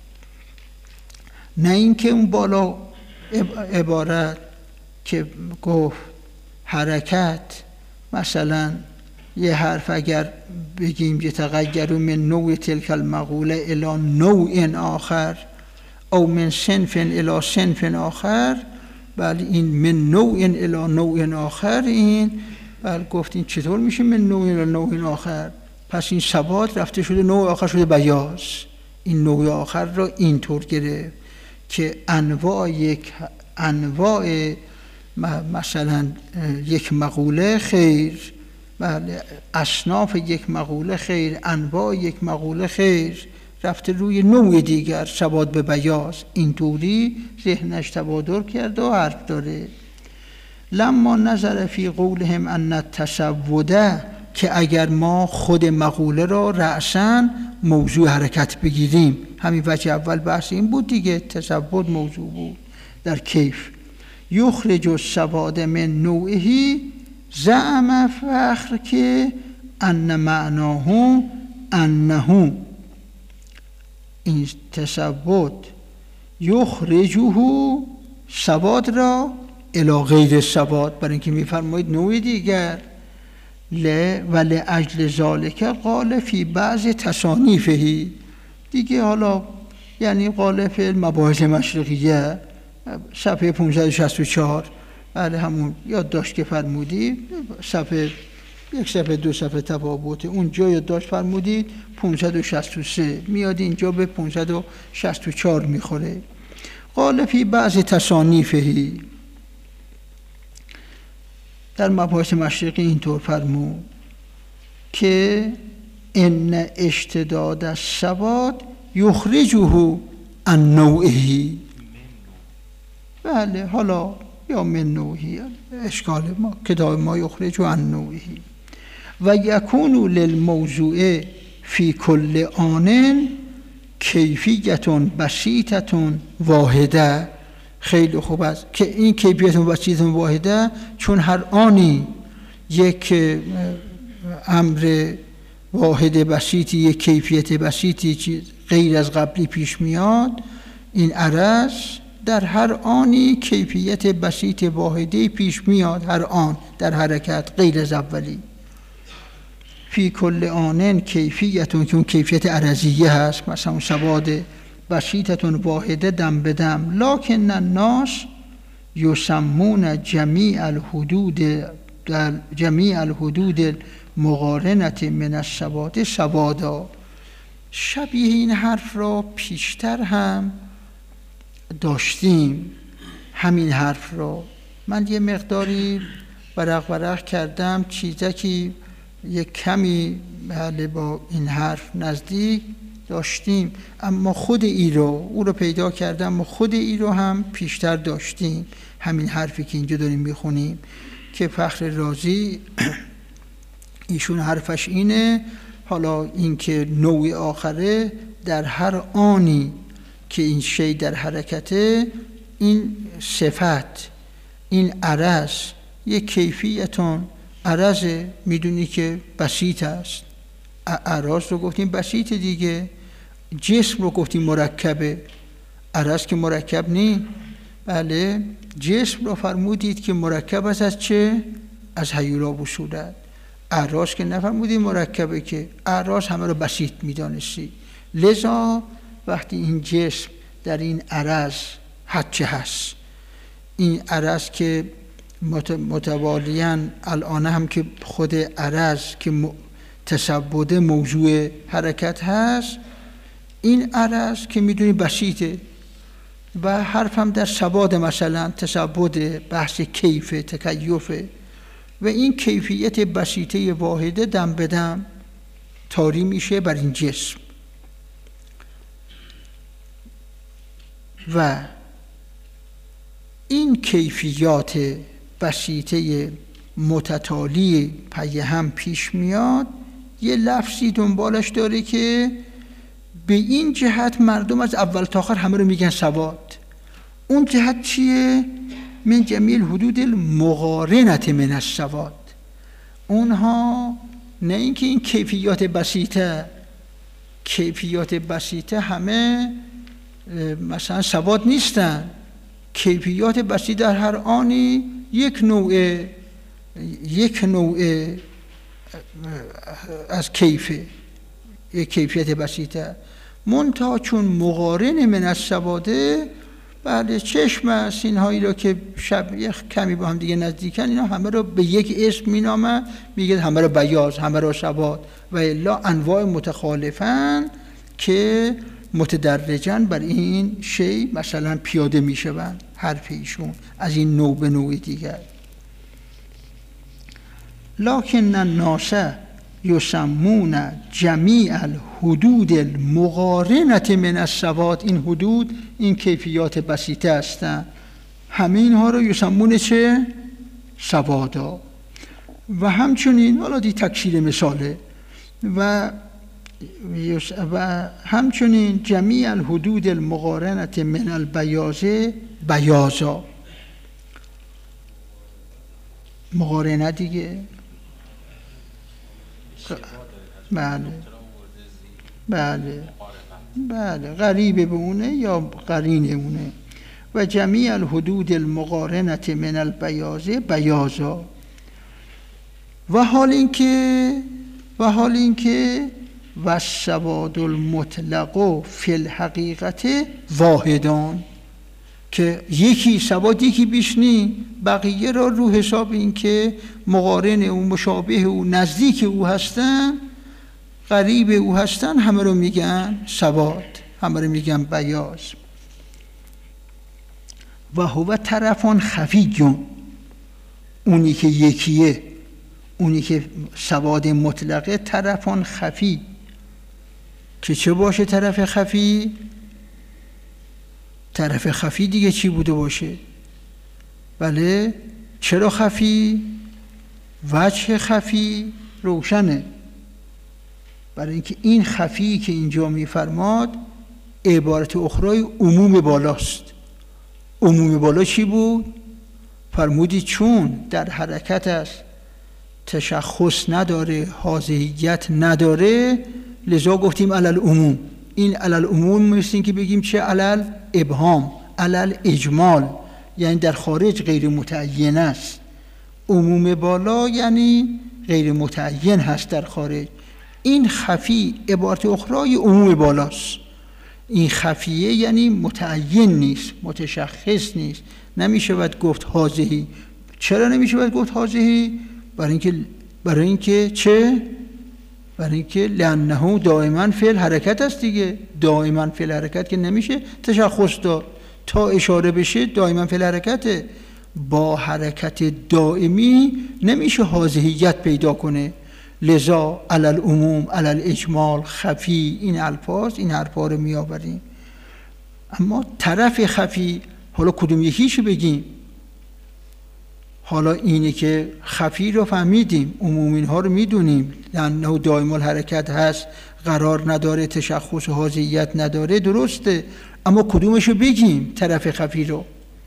نه اینکه اون بالا عبارت که گفت حرکت، مثلا یه حرف اگر بگیم یتغیر من نوع تلک المقوله الی نوع آخر او من صنف الی صنف آخر، بله این من نوع الی نوع آخر، این بله گفتین چطور میشه من نوع الی نوع آخر؟ پس این سواد رفته شده نوع آخر شده بیاض. این نوع آخر را اینطور گرفت که انواع یک انواع مثلا یک مقوله خیر، بله اصناف یک مقوله خیر، انواع یک مقوله خیر، رفته روی نوع دیگر سواد به بیاض. اینطوری ذهنش تبادر کرد و حرف داره. لما نظر فی قولهم ان التسوده، که اگر ما خود مقوله را رأساً موضوع حرکت بگیریم. همین وجه اول بحث این بود دیگه، تثبت موضوع بود در کیف. یخرج السواد من نوعه زعم فخر که ان معناه انه، این تثبت یخرجه سواد را الی غیر سواد، برای اینکه میفرمایید نوع دیگر. ل و لاجل ذالک قال فی بعض تصانیفه دیگه. حالا یعنی قال فی المباحث مشرقیه صفحه پانصد و شصت و چهار، بله همون یادداشت که فرمودید، صفحه یک صفحه دو صفحه تفاوت، اونجا یادداشت فرمودید پانصد و شصت و سه، میاد اینجا به پانصد و شصت و چهار میخوره. قال فی بعض تصانیفه، در مباحث مشرقی اینطور فرمود که ان اشتداد السواد یخرجه عن نوعه. بله حالا یا من نوعه، اشکال ما کتاب ما یخرجه عن نوعه. و یکون للموضوع فی کل آن کیفیت بسیطه واحده. خیلی خوب است که این کیفیت بسیطه واحده، چون هر آنی یک امر واحد بسیطی، یک کیفیت بسیطی غیر از قبلی پیش میاد، این عرض در هر آنی کیفیت بسیط واحدی پیش میاد، هر آن در حرکت غیر از اولی. فی کل آنن کیفیتون که اون کیفیت عرضیه هست، مثلا سواد بسیطتون واحده دم بدم. لکن الناس یسمون جمیع الحدود جمیع الحدود مقارنت من السواد سوادا. شبیه این حرف را پیشتر هم داشتیم، همین حرف را من یه مقداری ورق ورق کردم، چیزکی یک کمی بله با این حرف نزدیک داشتیم، اما خود ای رو او رو پیدا کردم و خود ای رو هم پیشتر داشتیم. همین حرفی که اینجا داریم میخونیم که فخر رازی ایشون حرفش اینه، حالا این که نوع آخره در هر آنی که این شی در حرکته، این صفت، این عرض یک کیفیتون عرض میدونی که بسیط است. عرض رو گفتیم بسیط دیگه، جسم رو گفتیم مرکبه، عرض که مرکب نی. بله جسم رو فرمودید که مرکب است از چه؟ از هیولا و صورت. اعراض که نفرمودید مرکبه، که اعراض همه رو بسیط میدانستی. لذا وقتی این جسم در این عرض حدچه هست، این عرض که متوالیاً الان هم که خود عرض که تثبت موضوع حرکت هست، این عرض که میدونی بسیطه و حرف هم در سواد مثلا تثبت بحث کیف تکیفه و این کیفیت بسیطه واحده دم بدم طاری میشه بر این جسم. و این کیفیات بسیطه متتالی پی هم پیش میاد، یه لفظی دنبالش داره که به این جهت مردم از اول تا آخر همه رو میگن سواد. اون جهت چیه؟ من جمیل حدود المقارنت من السواد. اونها نه اینکه این کیفیات بسیطه، کیفیات بسیطه همه مثلا سواد نیستن. کیفیات بسیط در هر آنی یک نوع یک نوع از کیفه، یک کیفیت بسیطه. منتها چون مقارن من السواده، بله چشم است، اینهایی رو که شب کمی با هم دیگه نزدیکن، اینا همه رو به یک اسم مینامه، میگه همه رو بیاض، همه رو سواد، و الا انواع متخالفن که متدرجن بر این شی مثلا پیاده میشون. حرف ایشون از این نوع به نوع دیگر. لکن الناس یسمون جمیع الحدود المقارنة من السواد. این حدود این کیفیات بسیطه هستند، همه اینها رو یسمون چه؟ سوادا. و همچنین حالا دی تکثیر مثاله. و و همچنین جمیع الحدود المقارنت من البیاضه بیاضا، مقارنه دیگه. بله بله بله قریب به اونه یا قرین اونه. و جمیع الحدود المقارنت من البیاضه بیاضا، و حال اینکه و حال اینکه و السواد المطلق فی الحقیقت واحدان، که یکی سواد یکی بیش نی، بقیه را رو حساب این که مقارن او، مشابه او، نزدیک او هستن، قریب او هستن، همه رو میگن سواد، همه رو میگن بیاض. و هو طرفان خفیون، اونی که یکیه، اونی که سواد مطلقه، طرفان خفی، که چه باشه طرف خفی؟ طرف خفی دیگه چی بوده باشه؟ بله، چرا خفی؟ وجه خفی روشنه، برای اینکه این خفی که اینجا میفرماد عبارت اخرای عموم بالاست. عموم بالا چی بود؟ فرمودی چون در حرکت است، تشخص نداره، حاضریت نداره، لذا گفتیم علل عموم. این علل عموم مثل که بگیم چه؟ علل ابهام، علل اجمال، یعنی در خارج غیر متعین است. عموم بالا یعنی غیر متعین هست در خارج. این خفی عبارت اخرای عموم بالاست. این خفیه یعنی متعین نیست، متشخص نیست، نمیشه باید گفت حاضری. چرا نمیشه باید گفت حاضری؟ برای اینکه برای اینکه چه؟ برای اینکه لانه دائما فعل حرکت است دیگه. دائما فعل حرکت که نمیشه تشخص داد، تا اشاره بشه دائما فعل حرکته. با حرکت دائمی نمیشه حاضریت پیدا کنه. لذا علل عموم، علل اجمال، خفی، این الفاظ، این حرفا رو می آوریم. اما طرف خفی، حالا کدوم یکیشو بگیم؟ حالا اینه که خفی رو فهمیدیم، عمومین ها رو میدونیم، لانه دائم الحرکت هست، قرار نداره، تشخص و حاضریت نداره، درسته. اما کدومشو بگیم طرف خفی رو؟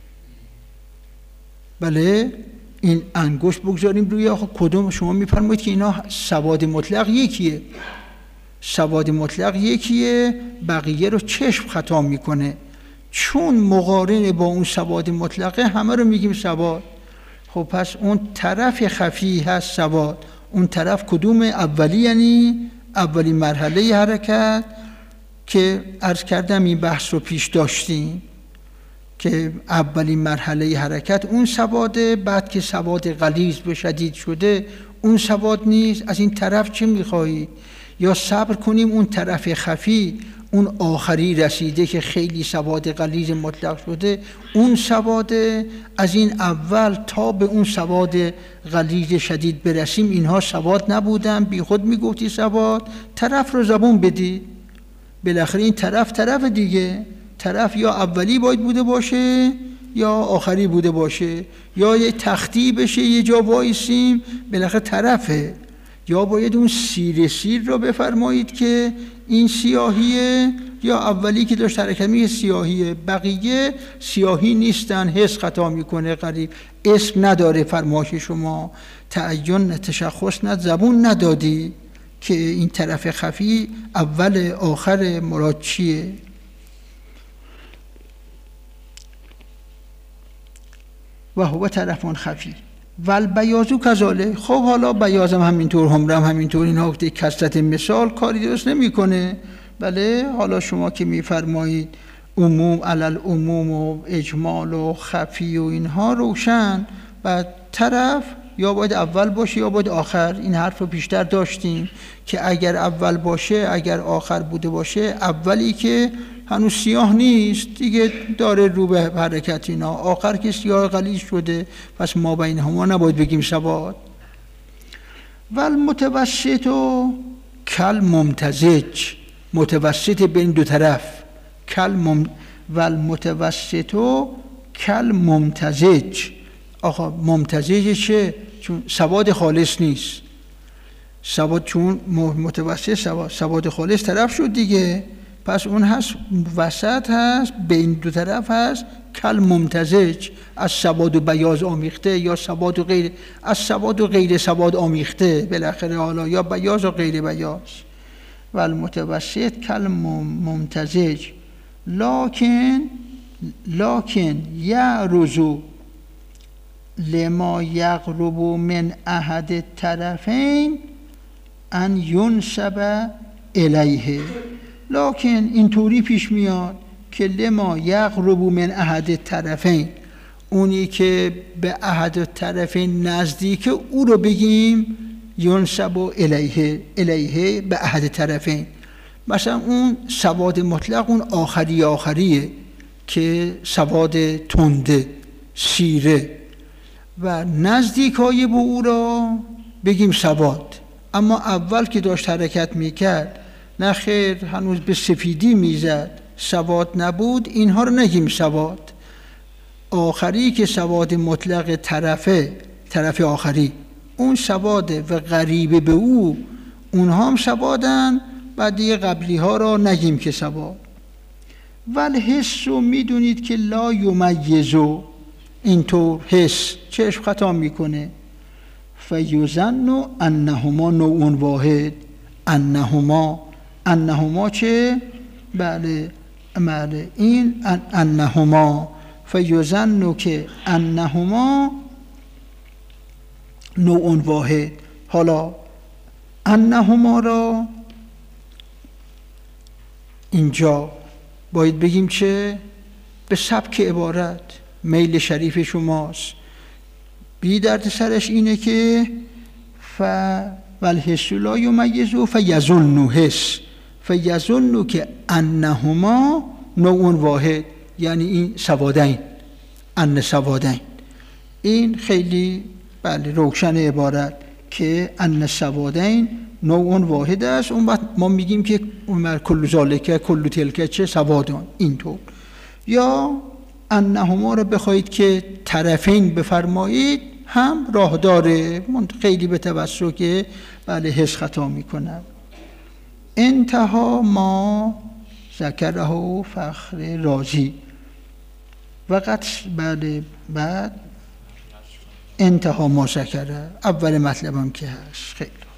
بله، این انگشت بگذاریم روی آخه کدوم؟ شما میفرمایید که اینا سواد مطلق یکیه، سواد مطلق یکیه، بقیه رو چشم خطا میکنه، چون مقارن با اون سواد مطلقه همه رو میگیم سواد. خب پس اون طرف خفی هست سواد. اون طرف کدوم؟ اولی، یعنی اولی مرحله حرکت که عرض کردم این بحث رو پیش داشتیم که اولین مرحله حرکت اون سواده، بعد که سواد غلیظ به شدید شده اون سواد نیست. از این طرف چه میخواهی؟ یا صبر کنیم اون طرف خفی، اون آخری رسیده که خیلی سواد غلیظ مطلق شده، اون سواده. از این اول تا به اون سواد غلیظ شدید برسیم اینها سواد نبودن، بی خود میگفتی سواد. طرف رو زبون بدی، بالاخره این طرف طرف دیگه. طرف یا اولی باید بوده باشه یا آخری بوده باشه، یا یه تختی بشه یه جا وایسیم، بالاخره طرفه. یا باید اون سیر سیر رو بفرمایید که این سیاهیه، یا اولی که داشت حرکت میگه سیاهیه، بقیه سیاهی نیستن، حس خطا میکنه، قریب اسم نداره. فرمایش شما تعین تشخص ند، زبون ندادی که این طرف خفی اول آخر مراد چیه. و هو طرفان خفی ول بیازو کذاله. خب حالا بیازم همینطور، همرم همینطور، این وقتی کثرت مثال کاری درست نمیکنه. بله، حالا شما که میفرمایید عموم علل عموم و اجمال و خفی و اینها روشن، بعد طرف یا باید اول باشه یا باید آخر. این حرف رو بیشتر داشتیم که اگر اول باشه، اگر آخر بوده باشه، اولی که هنوز سیاه نیست دیگه، داره رو به حرکت، اینا آخر که سیاه غلیظ شده، پس ما بین هما نباید بگیم سواد. ول متوسط و کل ممتزج، متوسط بین دو طرف، کل مم ول متوسط و کل ممتزج. آقا ممتزج چه؟ چون سواد خالص نیست. سواد چون متوسط سواد, سواد خالص طرف شد دیگه، پس اون هست وسط هست، بین دو طرف هست کل ممتزج، از سواد و بیاض آمیخته یا سواد و غیر، از سواد و غیر سواد آمیخته بالاخره، حالا یا بیاض و غیر بیاض. و المتوسط کل ممتزج لکن لکن یعرض لما یقرب من احد الطرفین ان ینسب الیه. لکن اینطوری پیش میاد که لما یقرب من احد الطرفین، اونی که به احد الطرفین نزدیک او رو بگیم ینسب الیه، الیه به احد الطرفین. مثلا اون سواد مطلق اون آخری آخریه که سواد تنده سیره و نزدیکای به او را بگیم سواد. اما اول که داشت حرکت میکرد نه خیر هنوز به سفیدی میزد، سواد نبود، اینها رو نگیم سواد. آخری که سواد مطلق طرفه، طرف آخری اون سواده و غریبه به او اونها هم سوادن، بعد دیگه قبلی ها را نگیم که سواد. ولی حس رو میدونید که لا یمیزو، اینطور حس چشم خطا میکنه. فیظن انهما نوع واحد، انهما انهما چه؟ بله بله این ان انهما فیظن که انهما نوع واحد. حالا انهما را اینجا باید بگیم چه؟ به سبک عبارت میل شریف شماست. بی درد سرش اینه که ف والحس لا یمیزو فیظن حس، فیظن که انهما نوع واحد، یعنی این سوادین، ان سوادین. این خیلی بله روشن عبارت که ان سوادین نوع واحد است. اون وقت ما میگیم که کل ذالک کل تلک چه سوادان، اینطور. یا انهما رو بخواید که طرفین بفرمایید هم راه داره، من خیلی به توسط که بله حس خطا میکنم. انتها ما ذکره فخر رازی وقت بله بعد انتها ما ذکره اول مطلبم که هست. خیلی